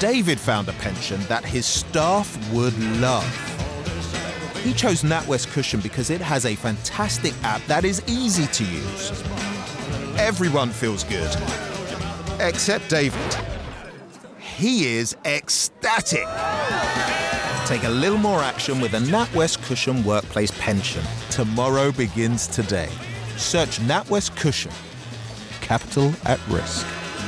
David found a pension that his staff would love. He chose NatWest Cushion because it has a fantastic app that is easy to use. Everyone feels good, except David. He is ecstatic. Take a little more action with a NatWest Cushion workplace pension. Tomorrow begins today. Search NatWest Cushion. Capital at risk.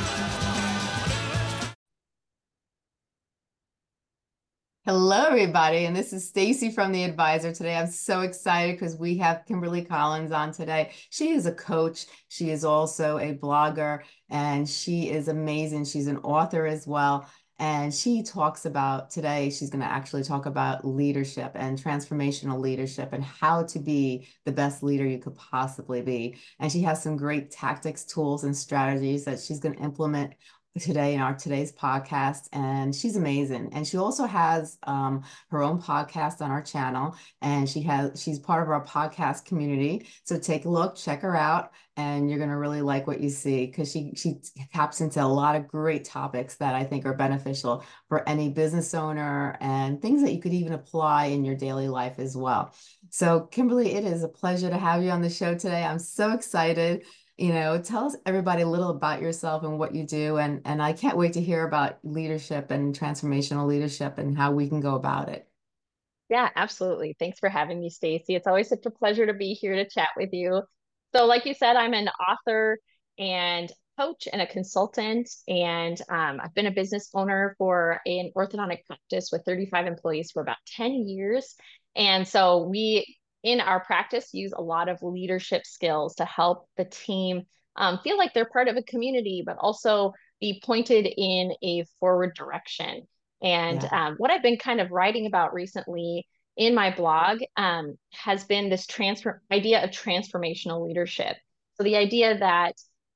Hello, everybody, and this is Stacy from The Advisor. Today, I'm so excited because we have Kimberly Collins on today. She is a coach. She is also a blogger, and she is amazing. She's an author as well. And she talks about today, she's going to actually talk about leadership and transformational leadership and how to be the best leader you could possibly be. And she has some great tactics, tools, and strategies that she's going to implement today in today's podcast, and she's amazing. And she also has her own podcast on our channel, and she's part of our podcast community. So take a look, check her out, and you're gonna really like what you see because she taps into a lot of great topics that I think are beneficial for any business owner and things that you could even apply in your daily life as well. So Kimberly, it is a pleasure to have you on the show today. I'm so excited. Tell us everybody a little about yourself and what you do. And I can't wait to hear about leadership and transformational leadership and how we can go about it. Yeah, absolutely. Thanks for having me, Stacy. It's always such a pleasure to be here to chat with you. So, like you said, I'm an author and coach and a consultant, and I've been a business owner for an orthodontic practice with 35 employees for about 10 years. And so we, in our practice, use a lot of leadership skills to help the team feel like they're part of a community, but also be pointed in a forward direction. And Yeah. what I've been kind of writing about recently in my blog has been this idea of transformational leadership. So the idea that,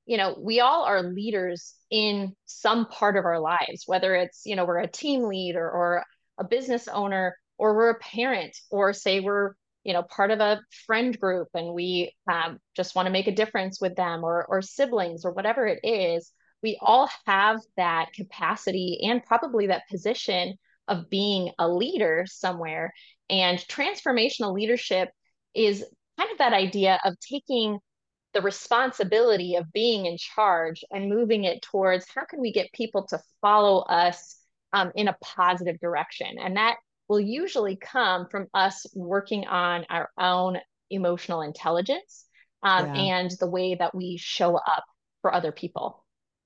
we all are leaders in some part of our lives, whether it's, we're a team leader or a business owner, or we're a parent, or say we're, part of a friend group and we just want to make a difference with them, or siblings, or whatever it is. We all have that capacity and probably that position of being a leader somewhere. And transformational leadership is kind of that idea of taking the responsibility of being in charge and moving it towards how can we get people to follow us in a positive direction. And that will usually come from us working on our own emotional intelligence Yeah. and the way that we show up for other people.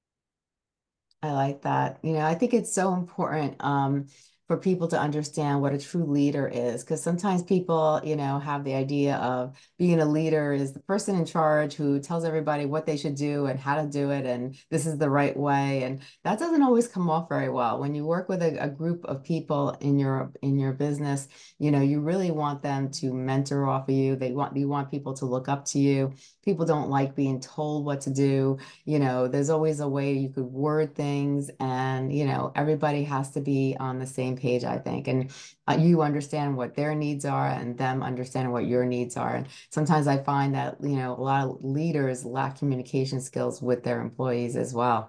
I like that. I think it's so important for people to understand what a true leader is, because sometimes people, have the idea of being a leader is the person in charge who tells everybody what they should do and how to do it, and this is the right way. And that doesn't always come off very well. When you work with a group of people in your business, you really want them to mentor off of you. You want people to look up to you. People don't like being told what to do. There's always a way you could word things, and everybody has to be on the same page, I think, and you understand what their needs are and them understanding what your needs are. And sometimes I find that a lot of leaders lack communication skills with their employees as well.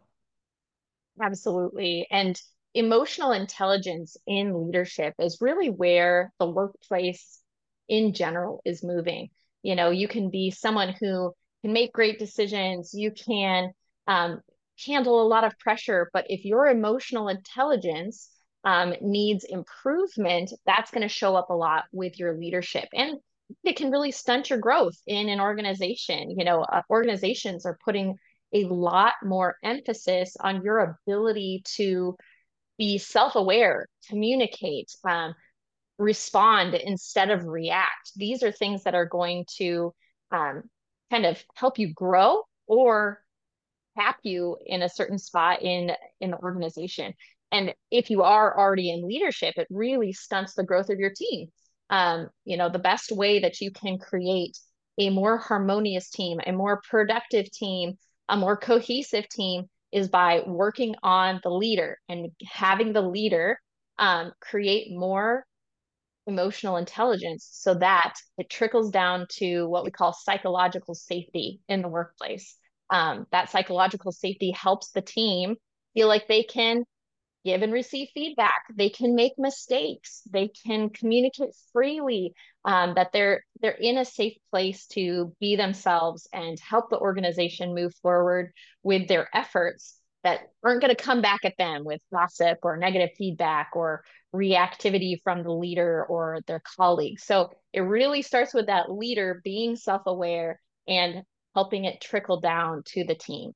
Absolutely. And emotional intelligence in leadership is really where the workplace in general is moving. You can be someone who can make great decisions, you can handle a lot of pressure, but if your emotional intelligence needs improvement, that's going to show up a lot with your leadership. And it can really stunt your growth in an organization. Organizations are putting a lot more emphasis on your ability to be self-aware, communicate, respond instead of react. These are things that are going to um, kind of help you grow or tap you in a certain spot in the organization. And if you are already in leadership, it really stunts the growth of your team. The best way that you can create a more harmonious team, a more productive team, a more cohesive team is by working on the leader and having the leader create more emotional intelligence so that it trickles down to what we call psychological safety in the workplace. That psychological safety helps the team feel like they can give and receive feedback. They can make mistakes. They can communicate freely, that they're in a safe place to be themselves and help the organization move forward with their efforts that aren't going to come back at them with gossip or negative feedback or reactivity from the leader or their colleagues. So it really starts with that leader being self-aware and helping it trickle down to the team.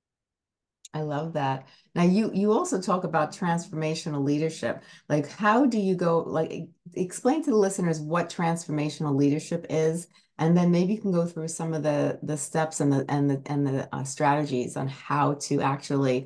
I love that. Now you also talk about transformational leadership. Like how do you go, like explain to the listeners what transformational leadership is, and then maybe you can go through some of the steps and the strategies on how to actually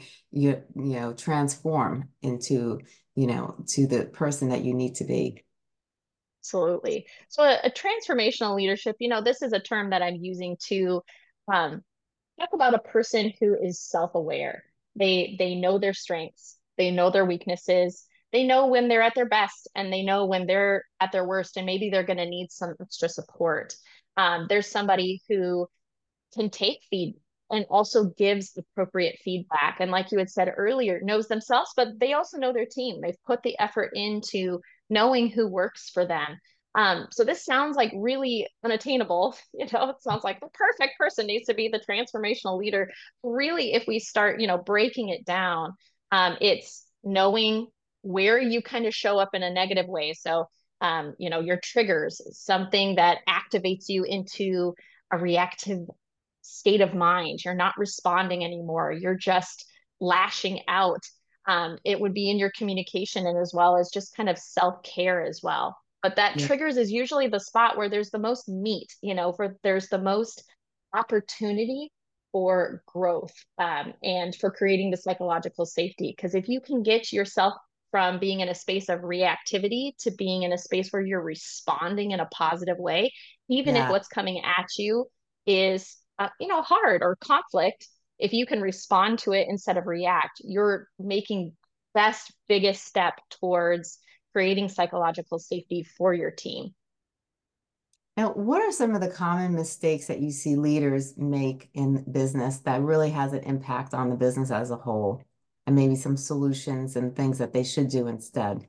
transform into to the person that you need to be. Absolutely. So a transformational leadership, this is a term that I'm using to um, talk about a person who is self-aware. They know their strengths, they know their weaknesses, they know when they're at their best, and they know when they're at their worst, and maybe they're going to need some extra support. There's somebody who can take feed and also gives appropriate feedback. And like you had said earlier, knows themselves, but they also know their team. They've put the effort into knowing who works for them. So this sounds like really unattainable. It sounds like the perfect person needs to be the transformational leader. Really, if we start, breaking it down, it's knowing where you kind of show up in a negative way. So, your triggers, something that activates you into a reactive state of mind. You're not responding anymore. You're just lashing out. It would be in your communication and as well as just kind of self-care as well. But that Yeah. triggers is usually the spot where there's the most meat, there's the most opportunity for growth, and for creating the psychological safety. Because if you can get yourself from being in a space of reactivity to being in a space where you're responding in a positive way, even if Yeah. what's coming at you is hard or conflict, if you can respond to it instead of react, you're making biggest step towards creating psychological safety for your team. Now, what are some of the common mistakes that you see leaders make in business that really has an impact on the business as a whole, and maybe some solutions and things that they should do instead?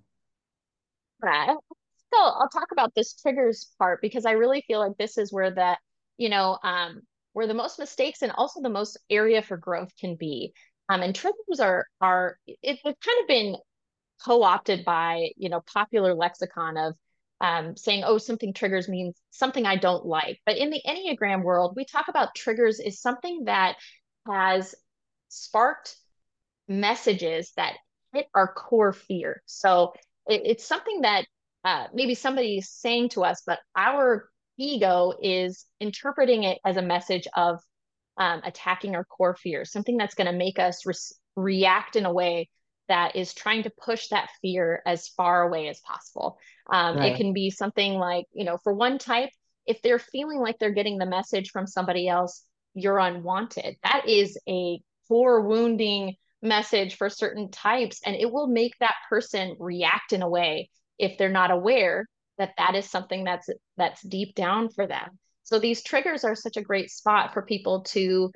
Right. So I'll talk about this triggers part because I really feel like this is where where the most mistakes and also the most area for growth can be. And triggers it's kind of been co-opted by, popular lexicon of saying, oh, something triggers means something I don't like. But in the Enneagram world, we talk about triggers is something that has sparked messages that hit our core fear. So it's something that maybe somebody's saying to us, but our ego is interpreting it as a message of attacking our core fears, something that's going to make us react in a way that is trying to push that fear as far away as possible. It Right. can be something like, for one type, if they're feeling like they're getting the message from somebody else, you're unwanted. That is a core wounding message for certain types, and it will make that person react in a way if they're not aware that that is something that's deep down for them. So these triggers are such a great spot for people to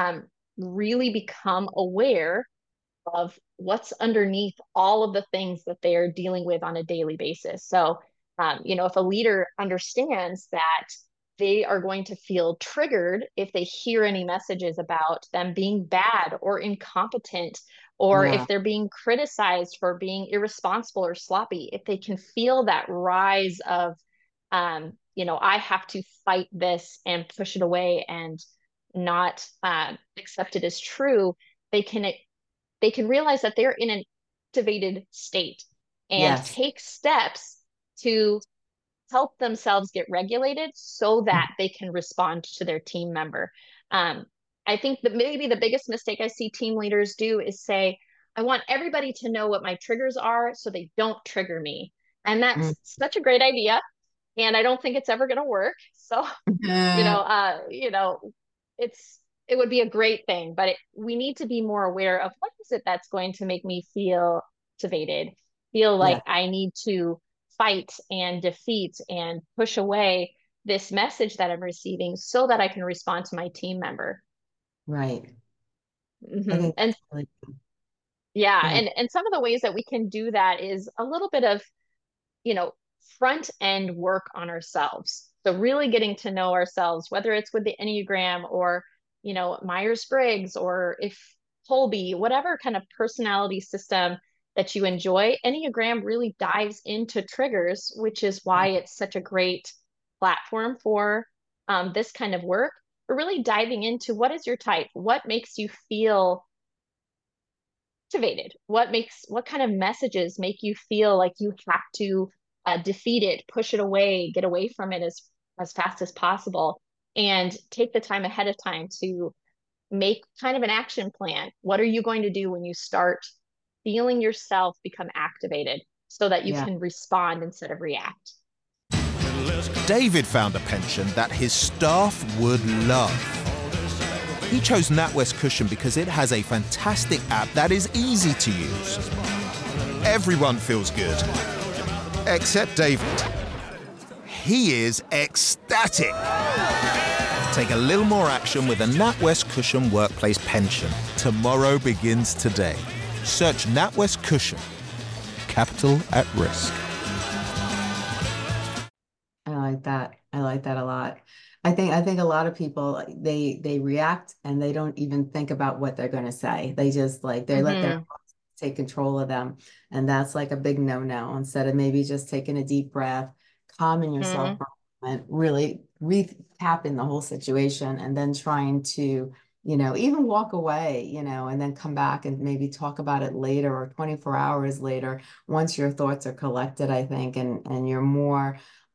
really become aware of what's underneath all of the things that they are dealing with on a daily basis. So, if a leader understands that they are going to feel triggered if they hear any messages about them being bad or incompetent, or Yeah. if they're being criticized for being irresponsible or sloppy, if they can feel that rise of, I have to fight this and push it away and not accept it as true, they can they can realize that they're in an activated state and Yes. take steps to help themselves get regulated so that they can respond to their team member. Um, I think that maybe the biggest mistake I see team leaders do is say, I want everybody to know what my triggers are so they don't trigger me. And Mm. that's such a great idea. And I don't think it's ever going to work. So, you know, uh, you know, it would be a great thing, but we need to be more aware of what is it that's going to make me feel activated, feel Yeah. like I need to fight and defeat and push away this message that I'm receiving so that I can respond to my team member. Right. I Hmm. think And that's really Yeah, Yeah. and some of the ways that we can do that is a little bit of, you know, front end work on ourselves. So really getting to know ourselves, whether it's with the Enneagram or, you know, Myers-Briggs, or if Colby, whatever kind of personality system that you enjoy, Enneagram really dives into triggers, which is why it's such a great platform for this kind of work. But really diving into what is your type, what makes you feel activated, what kind of messages make you feel like you have to defeat it, push it away, get away from it as fast as possible, and take the time ahead of time to make kind of an action plan. What are you going to do when you start feeling yourself become activated so that you Yeah. can respond instead of react? David found a pension that his staff would love. He chose NatWest Cushion because it has a fantastic app that is easy to use. Everyone feels good, except David. He is ecstatic. Take a little more action with a NatWest Cushion Workplace Pension. Tomorrow begins today. Search NatWest Cushion. Capital at risk. I like that. I like that a lot. I think a lot of people they react and they don't even think about what they're going to say. They just like they let their Mm-hmm. thoughts take control of them, and that's like a big no-no. Instead of maybe just taking a deep breath, calming yourself Mm-hmm. for a moment, really recapping the whole situation, and then trying to, even walk away, and then come back and maybe talk about it later or 24 hours later once your thoughts are collected, I think, and you're more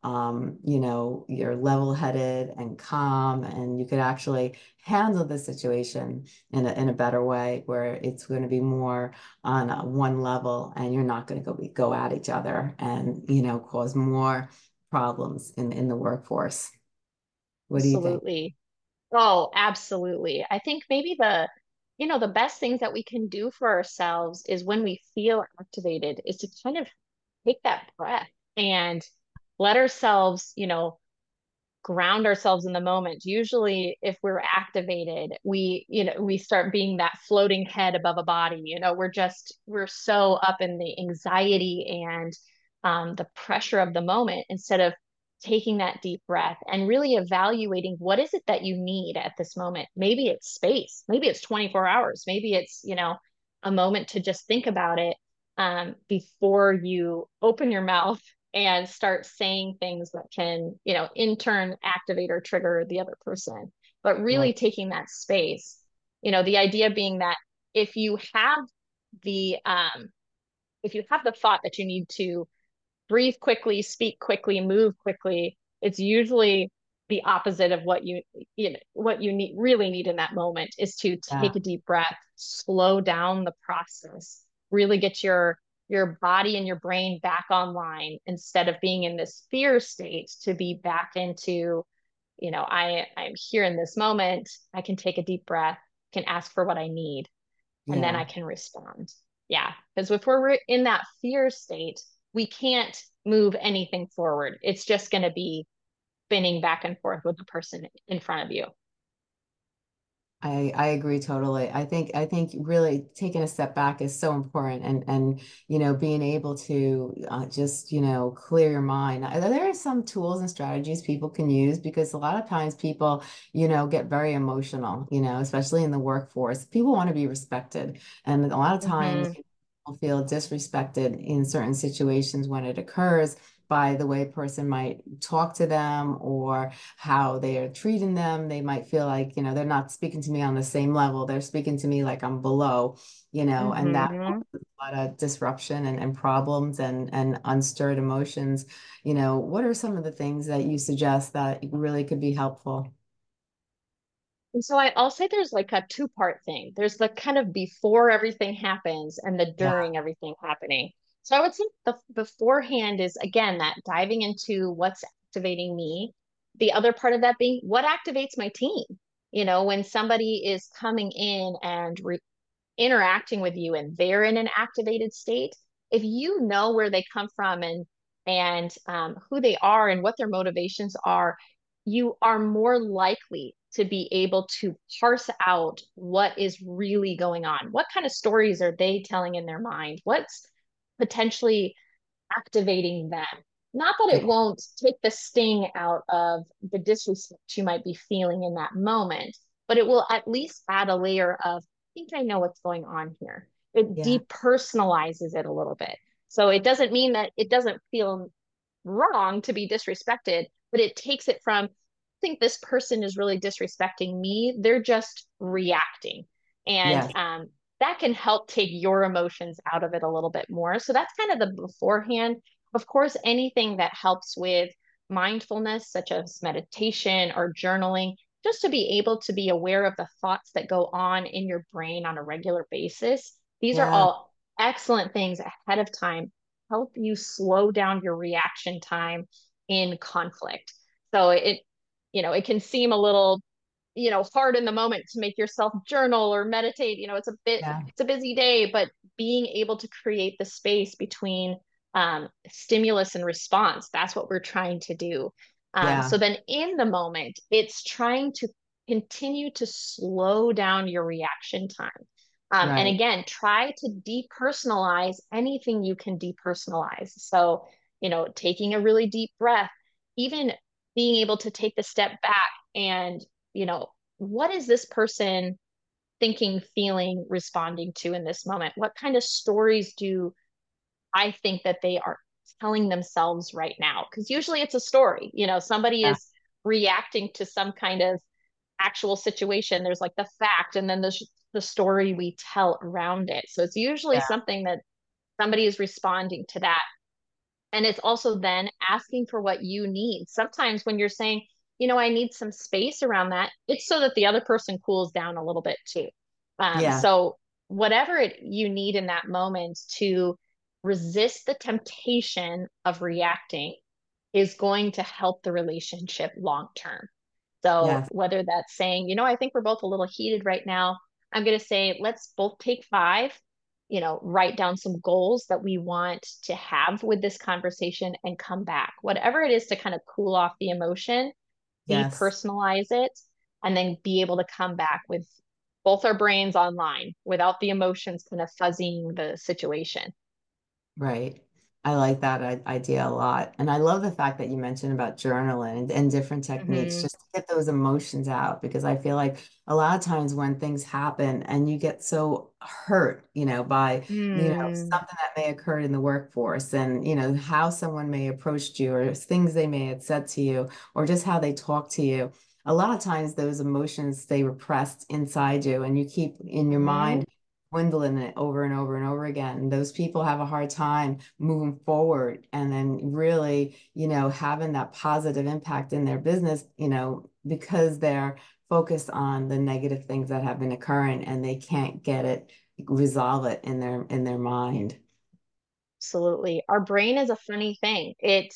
you're level-headed and calm, and you could actually handle the situation in a better way where it's going to be more on one level, and you're not going to go at each other and, cause more problems in the workforce. What do you think? Absolutely. Oh, absolutely. I think maybe the best things that we can do for ourselves is when we feel activated is to kind of take that breath and let ourselves, ground ourselves in the moment. Usually, if we're activated, we start being that floating head above a body. We're so up in the anxiety and the pressure of the moment instead of taking that deep breath and really evaluating what is it that you need at this moment. Maybe it's space, maybe it's 24 hours, maybe it's, a moment to just think about it before you open your mouth and start saying things that can, in turn activate or trigger the other person. But Right. really taking that space, the idea being that if you have the thought that you need to breathe quickly, speak quickly, move quickly, it's usually the opposite of what you really need in that moment is to Yeah. take a deep breath, slow down the process, really get your body and your brain back online instead of being in this fear state to be back into, I'm here in this moment. I can take a deep breath, can ask for what I need, and then Yeah. I can respond. Yeah. Because if we're in that fear state, we can't move anything forward. It's just going to be spinning back and forth with the person in front of you. I agree totally. I think really taking a step back is so important, and being able to just clear your mind. There are some tools and strategies people can use, because a lot of times people get very emotional, especially in the workforce. People want to be respected, and a lot of times Mm-hmm. people feel disrespected in certain situations when it occurs by the way a person might talk to them or how they are treating them. They might feel like, they're not speaking to me on the same level. They're speaking to me like I'm below, and that Mm-hmm. causes a lot of disruption and problems and unstirred emotions. What are some of the things that you suggest that really could be helpful? And so I'll say there's like a two-part thing. There's the kind of before everything happens and the Yeah, during everything happening. So I would say the beforehand is again that diving into what's activating me. The other part of that being what activates my team. When somebody is coming in and interacting with you and they're in an activated state, if you know where they come from and who they are and what their motivations are, you are more likely to be able to parse out what is really going on. What kind of stories are they telling in their mind? What's potentially activating them? Not that Yeah. it won't take the sting out of the disrespect you might be feeling in that moment, but it will at least add a layer of, I think I know what's going on here. It Yeah. depersonalizes it a little bit. So it doesn't mean that it doesn't feel wrong to be disrespected, but it takes it from, I think this person is really disrespecting me. They're just reacting. And Yes. that can help take your emotions out of it a little bit more. So that's kind of the beforehand. Of course, anything that helps with mindfulness, such as meditation or journaling, just to be able to be aware of the thoughts that go on in your brain on a regular basis. These are Yeah. all excellent things ahead of time, help you slow down your reaction time in conflict. So it can seem a little, hard in the moment to make yourself journal or meditate. Yeah. It's a busy day, but being able to create the space between stimulus and response, that's what we're trying to do. Yeah. So then in the moment, it's trying to continue to slow down your reaction time. And Right. again, try to depersonalize anything you can depersonalize. So, taking a really deep breath, even being able to take the step back and, you know, what is this person thinking, feeling, responding to in this moment? What kind of stories do I think that they are telling themselves right now? Because usually it's a story, somebody Yeah. is reacting to some kind of actual situation. There's like the fact, and then the story we tell around it. So it's usually Yeah. something that somebody is responding to that. And it's also then asking for what you need. Sometimes when you're saying, I need some space around that, it's so that the other person cools down a little bit too. Yeah. So whatever you need in that moment to resist the temptation of reacting is going to help the relationship long term. So Yeah. whether that's saying, I think we're both a little heated right now, I'm going to say, let's both take 5, write down some goals that we want to have with this conversation and come back. Whatever it is to kind of cool off the emotion, Yes. depersonalize it, and then be able to come back with both our brains online without the emotions kind of fuzzying the situation. Right. I like that idea a lot. And I love the fact that you mentioned about journaling and different techniques Hmm. just to get those emotions out because I feel like a lot of times when things happen and you get so hurt, by, Mm. something that may occur in the workforce and, how someone may approach you or things they may have said to you or just how they talk to you. A lot of times those emotions stay repressed inside you and you keep in your Hmm. mind dwindling it over and over and over again. And those people have a hard time moving forward and then really, having that positive impact in their business, because they're focused on the negative things that have been occurring and they can't get it, resolve it in their mind. Absolutely. Our brain is a funny thing.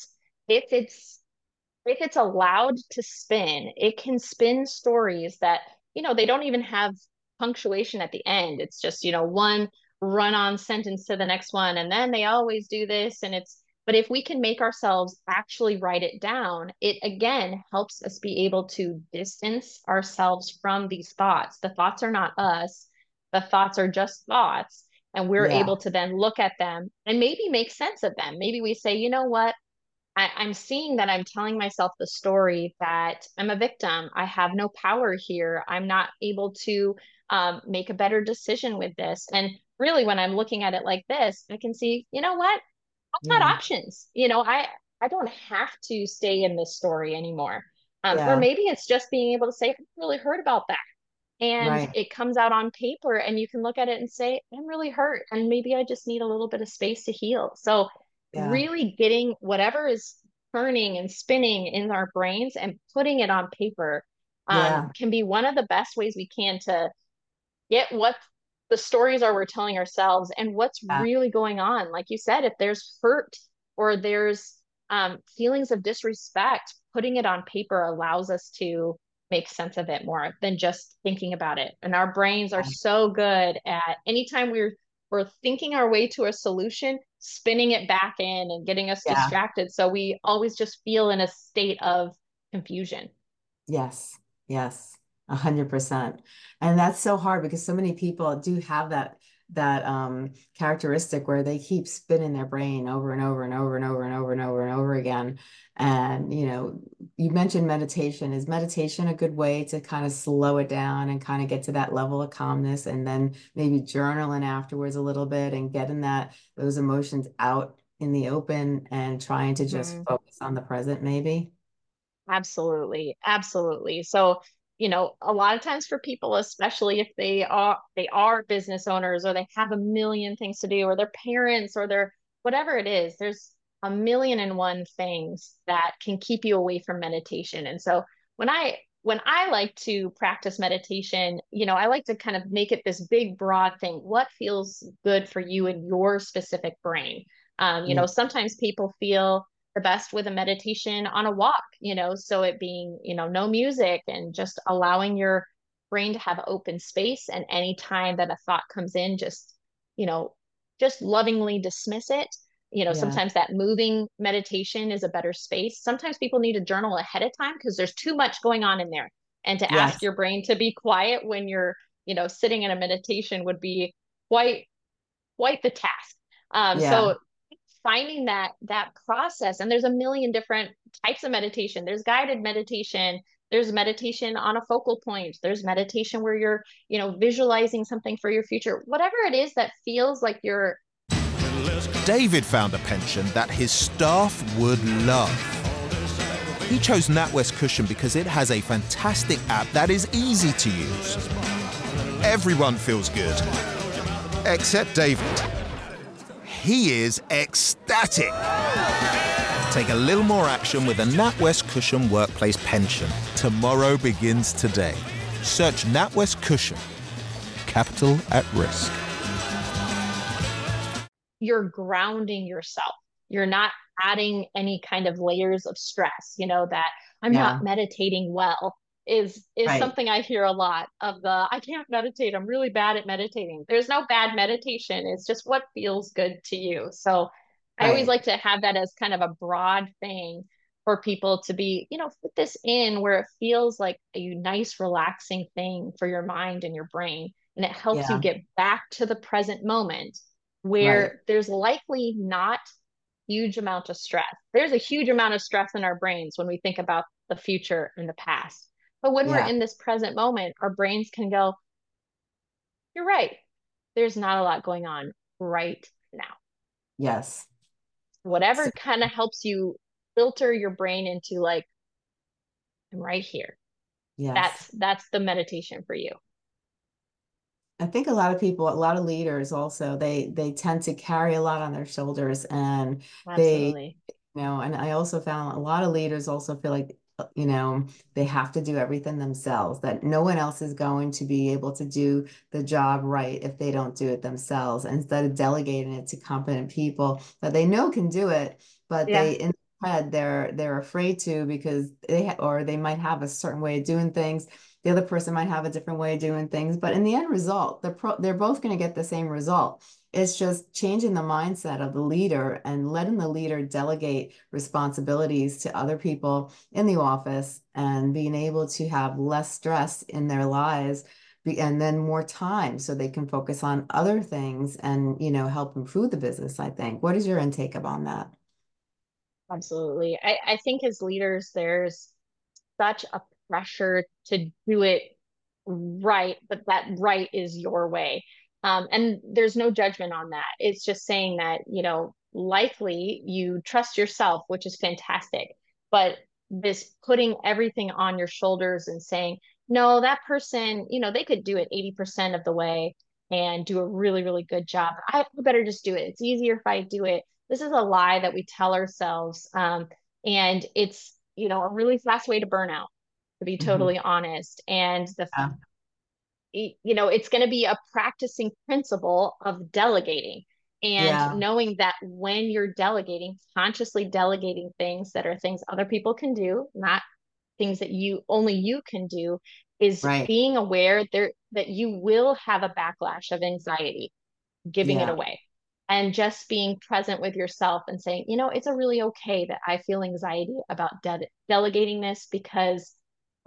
If it's if it's allowed to spin, it can spin stories that, they don't even have punctuation at the end. It's just, one run-on sentence to the next one. And then they always do this. But if we can make ourselves actually write it down, it again helps us be able to distance ourselves from these thoughts. The thoughts are not us, the thoughts are just thoughts. And we're Yeah. able to then look at them and maybe make sense of them. Maybe we say, you know what? I'm seeing that I'm telling myself the story that I'm a victim. I have no power here. I'm not able to make a better decision with this. And really, when I'm looking at it like this, I can see, you know what? I've got Yeah. options. I don't have to stay in this story anymore. Or Yeah. maybe it's just being able to say, I've really heard about that. And Right. it comes out on paper, and you can look at it and say, I'm really hurt. And maybe I just need a little bit of space to heal. So, Yeah. really getting whatever is turning and spinning in our brains and putting it on paper Yeah. can be one of the best ways we can to get what the stories are we're telling ourselves and what's Yeah. really going on. Like you said, if there's hurt or there's feelings of disrespect, putting it on paper allows us to make sense of it more than just thinking about it. And our brains are so good at anytime we're thinking our way to a solution, spinning it back in and getting us Yeah. distracted. So we always just feel in a state of confusion. Yes, yes, 100%. And that's so hard because so many people do have that characteristic where they keep spinning their brain over and over and over and over and over and over and over again. And you mentioned meditation. Is meditation a good way to kind of slow it down and kind of get to that level of calmness and then maybe journaling afterwards a little bit and getting those emotions out in the open and trying to just Mhm. focus on the present, maybe? Absolutely. Absolutely. So, a lot of times for people, especially if they are business owners or they have a million things to do, or their parents or their whatever it is, there's a million and one things that can keep you away from meditation. And so when I like to practice meditation, I like to kind of make it this big broad thing. What feels good for you in your specific brain? Yeah. Sometimes people feel the best with a meditation on a walk, so it being, no music and just allowing your brain to have open space. And any time that a thought comes in, you know, just lovingly dismiss it. Yeah. Sometimes that moving meditation is a better space. Sometimes people need to journal ahead of time because there's too much going on in there. And to ask Yes. your brain to be quiet when you're, sitting in a meditation would be quite quite the task. Yeah. So finding that process, and there's a million different types of meditation. There's guided meditation, there's meditation on a focal point, there's meditation where you're, visualizing something for your future. Whatever it is that feels like you're. David found a pension that his staff would love. He chose NatWest Cushion because it has a fantastic app that is easy to use. Everyone feels good, except David. He is ecstatic. Take a little more action with a NatWest Cushion Workplace Pension. Tomorrow begins today. Search NatWest Cushion. Capital at risk. You're grounding yourself. You're not adding any kind of layers of stress, that I'm Yeah. not meditating well is Right. something I hear a lot of the I can't meditate. I'm really bad at meditating. There's no bad meditation. It's just what feels good to you. So I always Right. like to have that as kind of a broad thing for people to be, put this in where it feels like a nice, relaxing thing for your mind and your brain. And it helps you Yeah. get back to the present moment Right. where there's likely not huge amount of stress. There's a huge amount of stress in our brains when we think about the future and the past. But when we're Yeah. in this present moment, our brains can go, you're right. There's not a lot going on right now. Yes. So, Whatever kind of helps you filter your brain into like, I'm right here. yes. That's the meditation for you. I think a lot of people, a lot of leaders also, they tend to carry a lot on their shoulders and they, Absolutely. and I also found a lot of leaders also feel like, they have to do everything themselves, that no one else is going to be able to do the job right if they don't do it themselves. And instead of delegating it to competent people that they know can do it, but Yeah. in their head, they're afraid to because or they might have a certain way of doing things. The other person might have a different way of doing things, but in the end result, they're both going to get the same result. It's just changing the mindset of the leader and letting the leader delegate responsibilities to other people in the office and being able to have less stress in their lives and then more time so they can focus on other things and, help improve the business, I think. What is your intake on that? Absolutely. I think as leaders, there's such a pressure to do it right, but that right is your way. And there's no judgment on that. It's just saying that, likely you trust yourself, which is fantastic. But this putting everything on your shoulders and saying, no, that person, they could do it 80% of the way and do a really, really good job. I better just do it. It's easier if I do it. This is a lie that we tell ourselves. And it's, a really fast way to burn out, to be Mhm. totally honest. And Yeah. it's going to be a practicing principle of delegating and Yeah. knowing that when you're delegating, consciously delegating things that are things other people can do, not things that you can do, is Right. being aware there that you will have a backlash of anxiety giving it Yeah. away, and just being present with yourself and saying, it's a really okay that I feel anxiety about delegating this because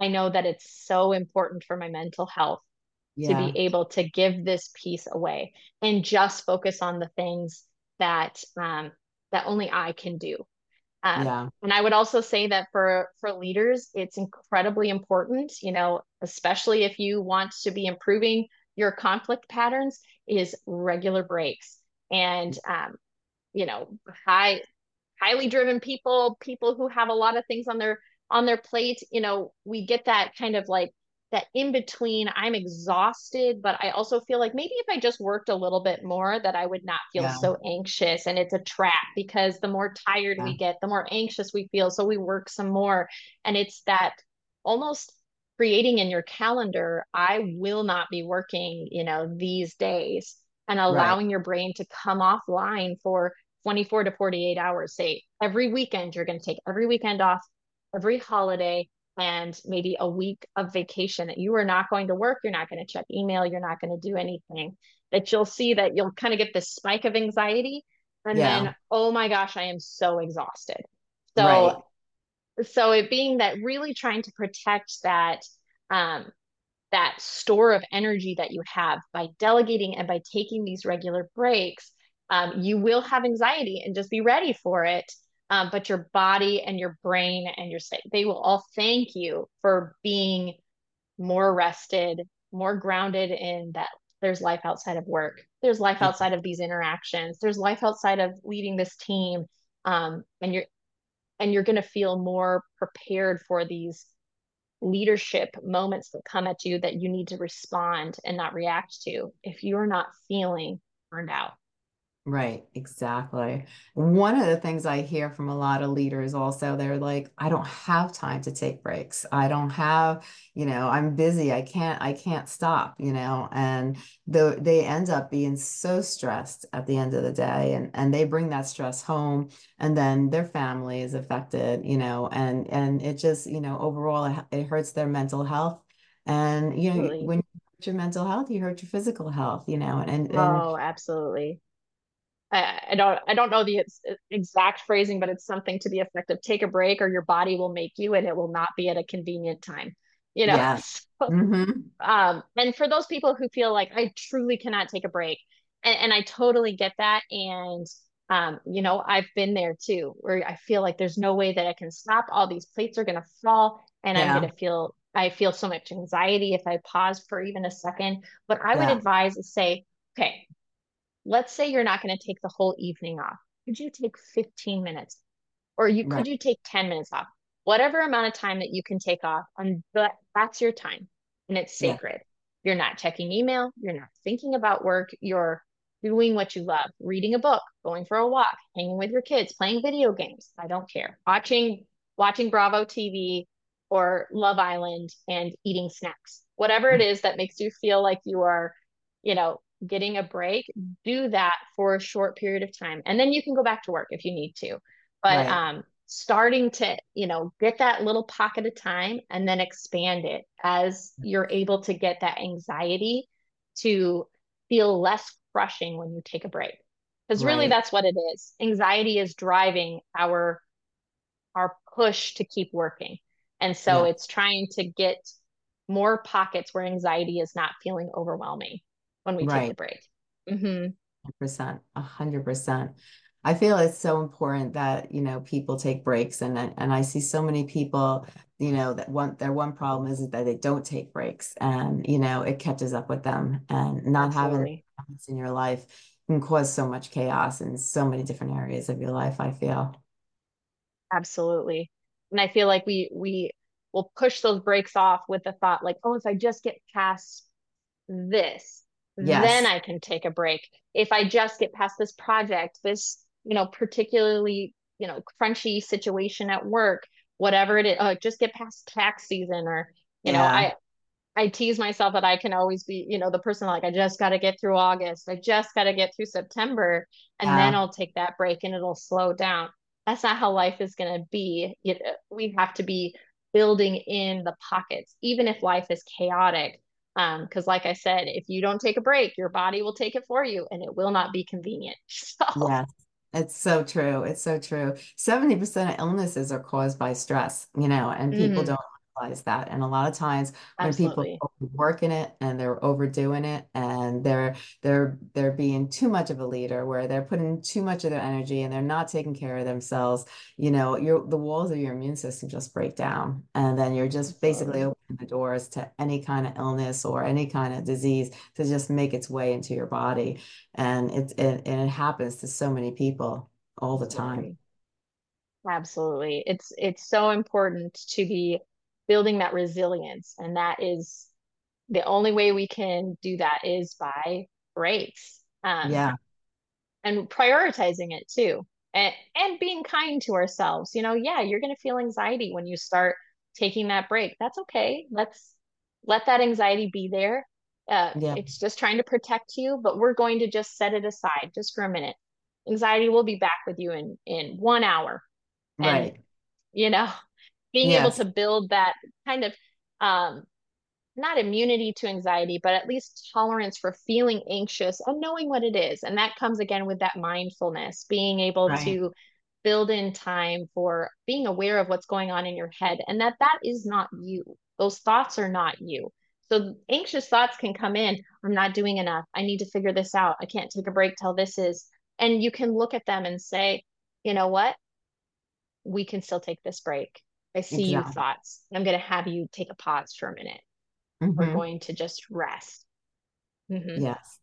I know that it's so important for my mental health to be Yeah. able to give this piece away and just focus on the things that that only I can do. Yeah. And I would also say that for leaders, it's incredibly important, especially if you want to be improving your conflict patterns, is regular breaks. And you know, high highly driven people, people who have a lot of things on their plate, we get that kind of like that in between. I'm exhausted, but I also feel like maybe if I just worked a little bit more, that I would not feel Yeah. so anxious. And it's a trap because the more tired Yeah. we get, the more anxious we feel. So we work some more. And it's that almost creating in your calendar, I will not be working, these days, and Right. allowing your brain to come offline for 24 to 48 hours. Say every weekend, you're going to take every weekend off, every holiday, and maybe a week of vacation that you are not going to work. You're not going to check email. You're not going to do anything. That you'll see that you'll kind of get this spike of anxiety. And Yeah. then, oh my gosh, I am so exhausted. So, Right. so it being that really trying to protect um, that store of energy that you have by delegating and by taking these regular breaks, you will have anxiety and just be ready for it. But your body and your brain and they will all thank you for being more rested, more grounded in that there's life outside of work. There's life Yeah. outside of these interactions. There's life outside of leading this team. And you're going to feel more prepared for these leadership moments that come at you that you need to respond and not react to if you're not feeling burned out. Right, exactly. One of the things I hear from a lot of leaders also, they're like, I don't have time to take breaks. I don't have, I'm busy. I can't stop, and they end up being so stressed at the end of the day, and they bring that stress home, and then their family is affected, and it just, overall it hurts their mental health. And, Absolutely. when you hurt your mental health, you hurt your physical health, and Oh, absolutely. I don't know the exact phrasing, but it's something to the effect of take a break or your body will make you, and it will not be at a convenient time. You know, yeah. Hmm. and for those people who feel like I truly cannot take a break, and I totally get that. And I've been there too, where I feel like there's no way that I can stop. All these plates are gonna fall, and Yeah. I feel so much anxiety if I pause for even a second. But I would Yeah. advise to say, okay, let's say you're not going to take the whole evening off. Could you take 15 minutes? Or Right. could you take 10 minutes off? Whatever amount of time that you can take off, and that's your time. And it's Yeah. sacred. You're not checking email, you're not thinking about work, you're doing what you love, reading a book, going for a walk, hanging with your kids, playing video games. I don't care. Watching Bravo TV or Love Island and eating snacks. Whatever it is that makes you feel like you are, getting a break, do that for a short period of time. And then you can go back to work if you need to. But Right. starting to, get that little pocket of time and then expand it as you're able to get that anxiety to feel less crushing when you take a break. Because really Right. that's what it is. Anxiety is driving our push to keep working. And so Yeah. it's trying to get more pockets where anxiety is not feeling overwhelming when we take the Right. break. Hmm. 100%. 100%. I feel it's so important that, people take breaks, and I see so many people, that their one problem is that they don't take breaks, and, it catches up with them, and not having Absolutely. balance in your life can cause so much chaos in so many different areas of your life, I feel. Absolutely. And I feel like we will push those breaks off with the thought like, oh, if I just get past this, then Yes. I can take a break. If I just get past this project, this, particularly, crunchy situation at work, whatever it is, just get past tax season or, you know, Yeah. I I tease myself that I can always be, the person like, I just got to get through August. I just got to get through September, and then Yeah. I'll take that break and it'll slow down. That's not how life is going to be. We have to be building in the pockets, even if life is chaotic. Because, like I said, if you don't take a break, your body will take it for you and it will not be convenient. So, Yes, it's so true. It's so true. 70% of illnesses are caused by stress, and people mm, don't realize that. And a lot of times when people Absolutely. are overworking it and they're overdoing it and they're being too much of a leader where they're putting too much of their energy and they're not taking care of themselves, the walls of your immune system just break down. And then you're just basically Absolutely. opening the doors to any kind of illness or any kind of disease to just make its way into your body. And it happens to so many people all the time. Absolutely. Absolutely. It's so important to be building that resilience. And that is the only way we can do that is by breaks. Yeah. And prioritizing it too. And being kind to ourselves. Yeah, you're gonna feel anxiety when you start taking that break. That's okay. Let's let that anxiety be there. Yeah. It's just trying to protect you, but we're going to just set it aside just for a minute. Anxiety will be back with you in 1 hour. And Right. you know, being able Yes. to build that kind of um, not immunity to anxiety, but at least tolerance for feeling anxious and knowing what it is. And that comes again with that mindfulness, being able Right. to build in time for being aware of what's going on in your head and that is not you. Those thoughts are not you. So anxious thoughts can come in. I'm not doing enough. I need to figure this out. I can't take a break till this is. And you can look at them and say, you know what? We can still take this break. I see you Exactly. thoughts. I'm going to have you take a pause for a minute. We're Hmm. going to just rest. Hmm. Yes.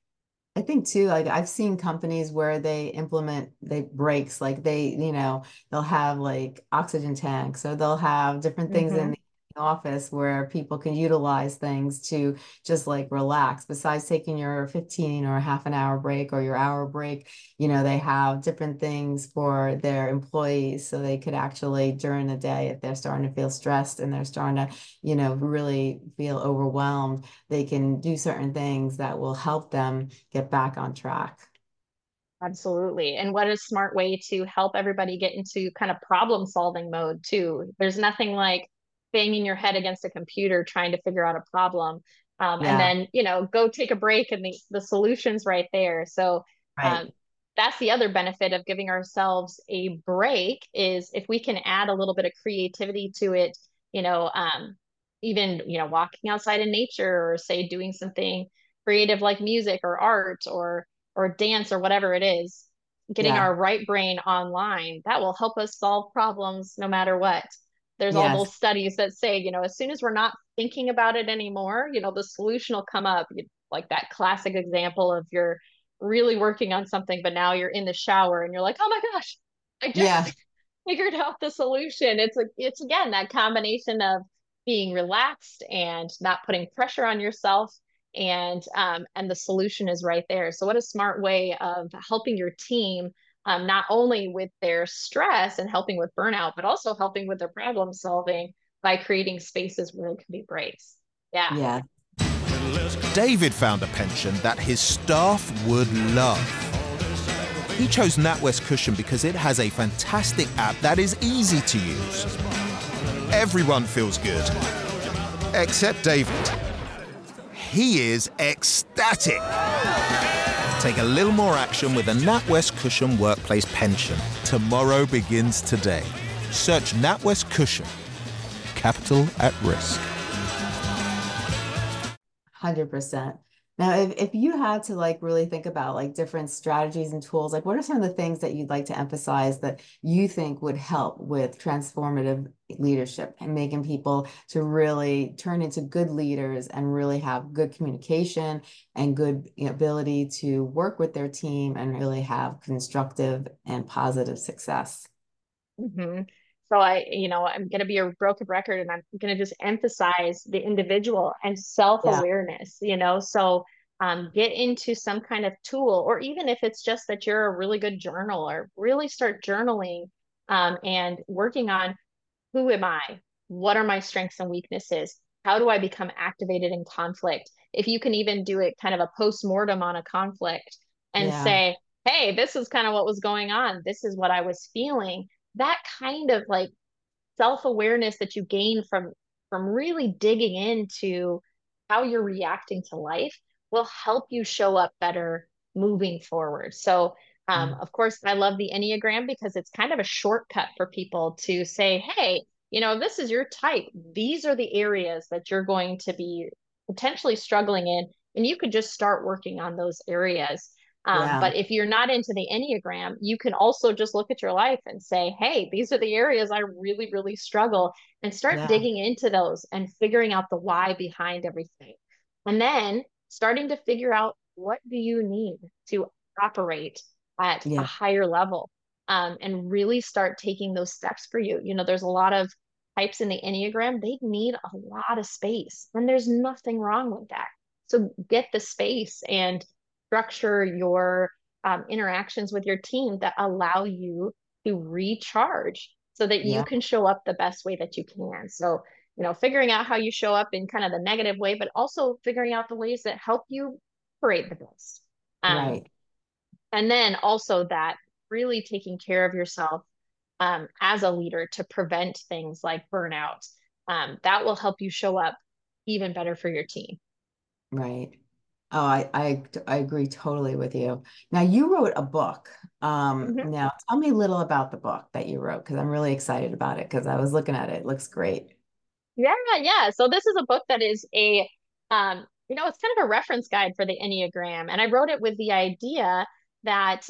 I think too, like I've seen companies where they breaks, like they'll have like oxygen tanks or they'll have different things in Hmm. the office where people can utilize things to just like relax. Besides taking your 15 or half an hour break or your hour break, they have different things for their employees so they could actually during the day, if they're starting to feel stressed and they're starting to, really feel overwhelmed, they can do certain things that will help them get back on track. Absolutely. And what a smart way to help everybody get into kind of problem solving mode too. There's nothing like banging your head against a computer trying to figure out a problem. And Yeah, then, go take a break and the solution's right there. So right. um, that's the other benefit of giving ourselves a break is if we can add a little bit of creativity to it, you know, um, even, walking outside in nature or say doing something creative like music or art or dance or whatever it is, getting Yeah, our right brain online, that will help us solve problems no matter what. There's all yes, those studies that say, as soon as we're not thinking about it anymore, the solution will come up. Like that classic example of you're really working on something, but now you're in the shower and you're like, oh my gosh, I yeah, just figured out the solution. It's again that combination of being relaxed and not putting pressure on yourself and the solution is right there. So what a smart way of helping your team not only with their stress and helping with burnout, but also helping with their problem solving by creating spaces where there can be breaks. Yeah. yeah. David found a pension that his staff would love. He chose NatWest Cushion because it has a fantastic app that is easy to use. Everyone feels good, except David. He is ecstatic. Take a little more action with a NatWest Cushion Workplace Pension. Tomorrow begins today. Search NatWest Cushion. Capital at risk. 100%. Now, if you had to like really think about like different strategies and tools, like what are some of the things that you'd like to emphasize that you think would help with transformative leadership and making people to really turn into good leaders and really have good communication and good ability to work with their team and really have constructive and positive success? Hmm. So I'm going to be a broken record and I'm going to just emphasize the individual and Yeah, self-awareness, So get into some kind of tool, or even if it's just that you're a really good journaler, really start journaling and working on who am I? What are my strengths and weaknesses? How do I become activated in conflict? If you can even do it kind of a post-mortem on a conflict and yeah, say, hey, this is kind of what was going on. This is what I was feeling. That kind of like self-awareness that you gain from really digging into how you're reacting to life will help you show up better moving forward. So of course, I love the Enneagram because it's kind of a shortcut for people to say, hey, this is your type. These are the areas that you're going to be potentially struggling in, and you could just start working on those areas. Yeah. But if you're not into the Enneagram, you can also just look at your life and say, hey, these are the areas I really, really struggle, and start Yeah. digging into those and figuring out the why behind everything. And then starting to figure out, what do you need to operate at a Yeah. higher level, and really start taking those steps for you. There's a lot of types in the Enneagram, they need a lot of space, and there's nothing wrong with that. So get the space and structure your interactions with your team that allow you to recharge so that you Yeah. can show up the best way that you can. So, figuring out how you show up in kind of the negative way, but also figuring out the ways that help you operate the best. Um, Right. and then also that really taking care of yourself as a leader to prevent things like burnout. That will help you show up even better for your team. Right. Oh, I agree totally with you. Now you wrote a book. Mhm. Now tell me a little about the book that you wrote because I'm really excited about it because I was looking at it. It looks great. Yeah, yeah. So this is a book that is it's kind of a reference guide for the Enneagram. And I wrote it with the idea that,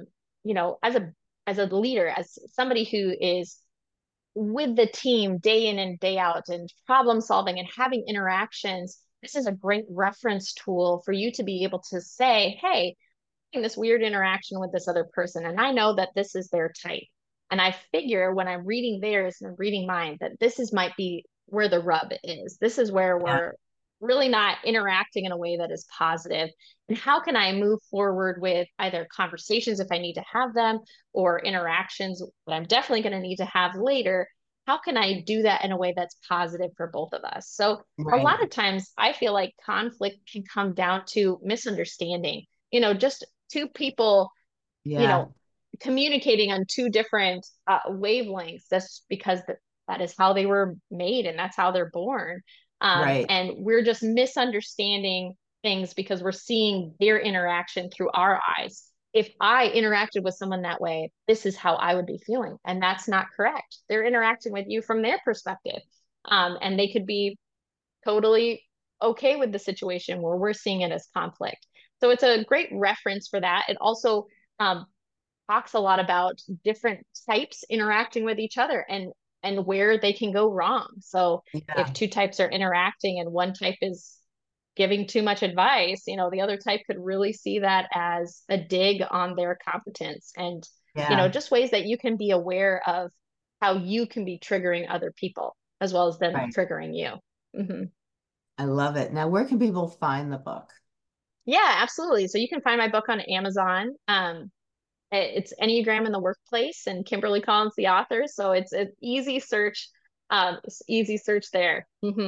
as a leader, as somebody who is with the team day in and day out and problem solving and having interactions, this is a great reference tool for you to be able to say, hey, having this weird interaction with this other person, and I know that this is their type. And I figure when I'm reading theirs and I'm reading mine, that might be where the rub is. This is where Yeah. we're really not interacting in a way that is positive. And how can I move forward with either conversations if I need to have them, or interactions that I'm definitely going to need to have later? How can I do that in a way that's positive for both of us? So, a Right. lot of times I feel like conflict can come down to misunderstanding, just two people, you Yeah. know, communicating on two different wavelengths. That's because that is how they were made, and that's how they're born. Right. And we're just misunderstanding things because we're seeing their interaction through our eyes. If I interacted with someone that way, this is how I would be feeling. And that's not correct. They're interacting with you from their perspective. And they could be totally okay with the situation where we're seeing it as conflict. So it's a great reference for that. It also um, talks a lot about different types interacting with each other, and where they can go wrong. So if Yeah. two types are interacting and one type is giving too much advice, the other type could really see that as a dig on their competence, and Yeah. just ways that you can be aware of how you can be triggering other people as well as them Right. triggering you. Mm-hmm. I love it. Now, where can people find the book? Yeah, absolutely. So you can find my book on Amazon. It's Enneagram in the Workplace, and Kimberly Collins, the author. So it's an easy search. It's easy search there.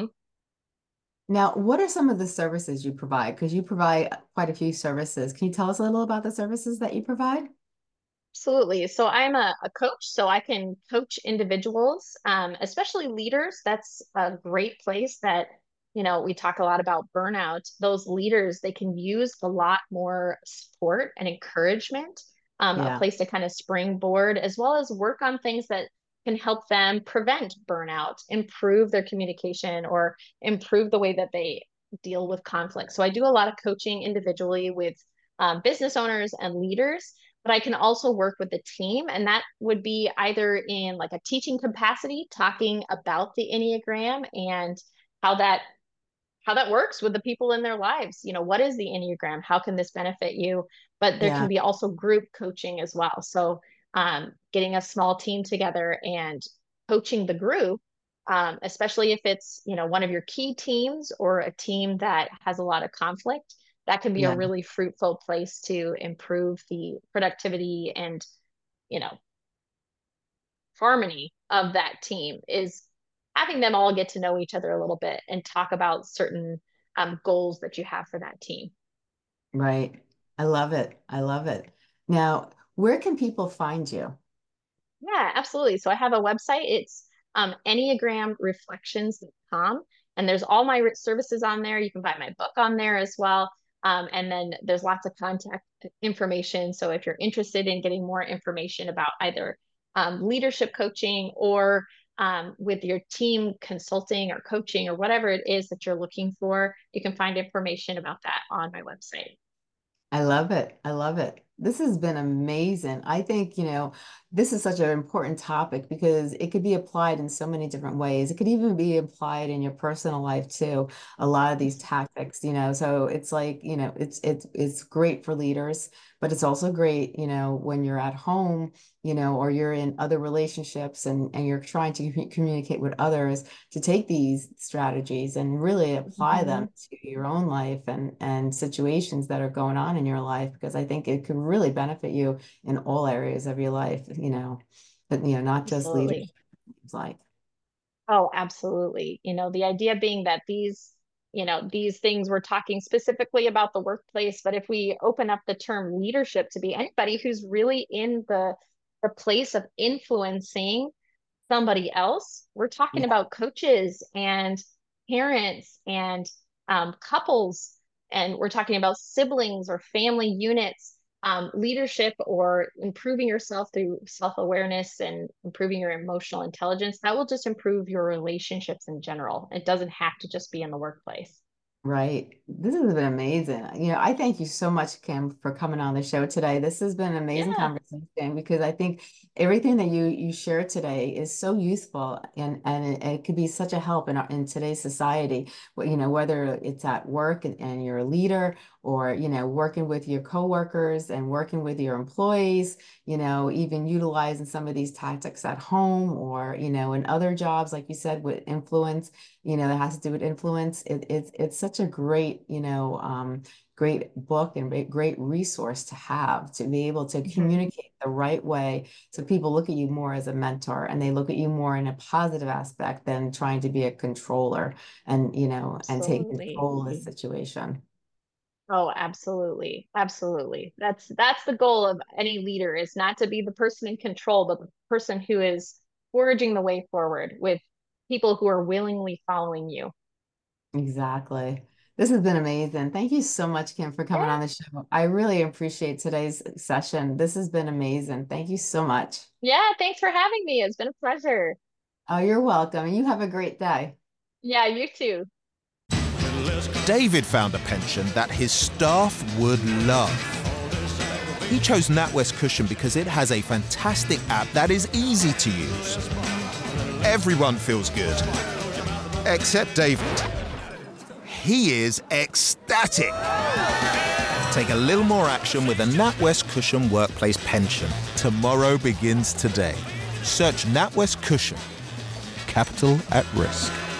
Now, what are some of the services you provide? Because you provide quite a few services. Can you tell us a little about the services that you provide? Absolutely. So I'm a coach, so I can coach individuals, especially leaders. That's a great place that, we talk a lot about burnout. Those leaders, they can use a lot more support and encouragement, a Yeah. place to kind of springboard, as well as work on things that can help them prevent burnout, improve their communication, or improve the way that they deal with conflict. So I do a lot of coaching individually with business owners and leaders, but I can also work with the team. And that would be either in like a teaching capacity, talking about the Enneagram and how that how that works with the people in their lives. What is the Enneagram? How can this benefit you? But there can Yeah. be also group coaching as well. So getting a small team together and coaching the group, especially if it's, one of your key teams or a team that has a lot of conflict, that can be a Yeah. really fruitful place to improve the productivity and, you know, harmony of that team, is having them all get to know each other a little bit and talk about certain goals that you have for that team. Right. I love it. I love it. Now, where can people find you? Yeah, absolutely. So I have a website. It's enneagramreflections.com, and there's all my services on there. You can buy my book on there as well. And then there's lots of contact information. So if you're interested in getting more information about either leadership coaching or with your team consulting or coaching or whatever it is that you're looking for, you can find information about that on my website. I love it. I love it. This has been amazing. I think, this is such an important topic because it could be applied in so many different ways. It could even be applied in your personal life too. A lot of these tactics, so it's like, it's great for leaders, but it's also great, when you're at home, or you're in other relationships and you're trying to communicate with others, to take these strategies and really apply them to your own life and situations that are going on in your life, because I think it could really benefit you in all areas of your life, but not just leadership. It's like, oh, absolutely. The idea being that these things, we're talking specifically about the workplace, but if we open up the term leadership to be anybody who's really in the place of influencing somebody else, we're talking about coaches and parents and couples, and we're talking about siblings or family units. Leadership or improving yourself through self-awareness and improving your emotional intelligence, that will just improve your relationships in general. It doesn't have to just be in the workplace. Right. This has been amazing. I thank you so much, Kim, for coming on the show today. This has been an amazing conversation because I think everything that you shared today is so useful and it could be such a help in today's society. Whether it's at work and you're a leader, or working with your coworkers and working with your employees, even utilizing some of these tactics at home, or in other jobs, like you said, with influence, that has to do with influence. It's such a great great book and great resource to have, to be able to communicate the right way, so people look at you more as a mentor and they look at you more in a positive aspect than trying to be a controller and and take control of the situation. Oh, absolutely. Absolutely. That's the goal of any leader, is not to be the person in control, but the person who is forging the way forward with people who are willingly following you. Exactly. This has been amazing. Thank you so much, Kim, for coming on the show. I really appreciate today's session. This has been amazing. Thank you so much. Yeah, thanks for having me. It's been a pleasure. Oh, you're welcome. And you have a great day. Yeah, you too. David found a pension that his staff would love. He chose NatWest Cushion because it has a fantastic app that is easy to use. Everyone feels good, except David. He is ecstatic. Take a little more action with a NatWest Cushion workplace pension. Tomorrow begins today. Search NatWest Cushion. Capital at risk.